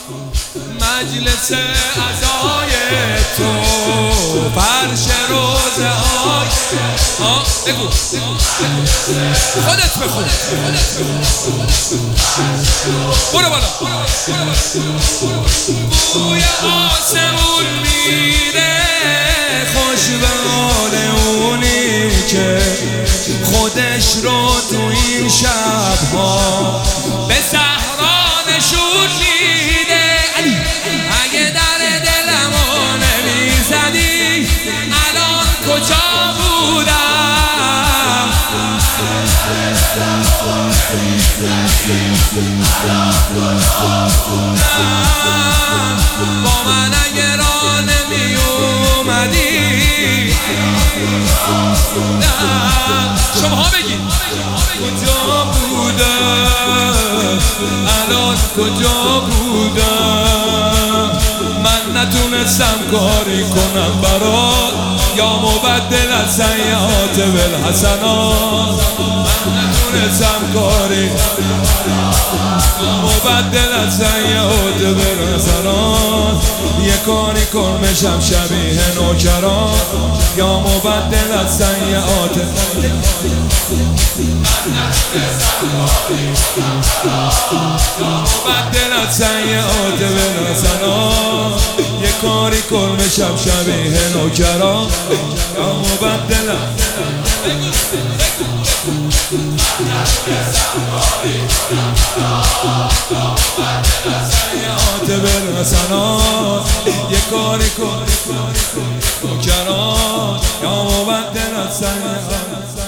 مجلس عزای تو فرش روزه های بگو خودت بخون برو بالا بوی آسمون میره خوش به حال اونی که خودش رو تو این شبها به صحرا نشون میده اگه در دلمو نمیزدی الان کجا بودم با من اگه را نمی اومدی شما بگید کجا بودم الان کجا بودم من نتونستم کاری کنم برات یا مبدل از سیئات بالحسنات من نتونستم کاری مبدل از سیئات بالحسنات یه کاری کن بشم شبیه نوکران یا مبدل از سیئات مبدل از سیئات بالحسنات یه کاری کن بشم شبیه نوکران یا مبدل سیئات بالحسنات یه کاری کن نوکران یا مبدل از سیئات